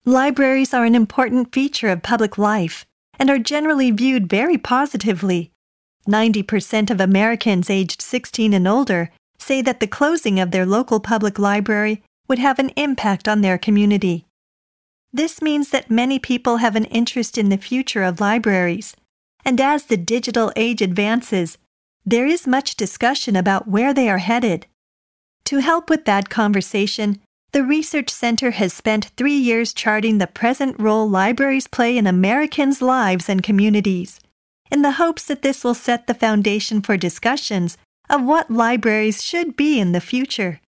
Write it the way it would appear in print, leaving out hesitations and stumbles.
Libraries are an important feature of public life and are generally viewed very positively. 90% of Americans aged 16 and older say that the closing of their local public library would have an impact on their community. This means that many people have an interest in the future of libraries, and as the digital age advances, there is much discussion about where they are headed. To help with that conversation, the Research Center has spent 3 years charting the present role libraries play in Americans' lives and communities, in the hopes that this will set the foundation for discussions of what libraries should be in the future.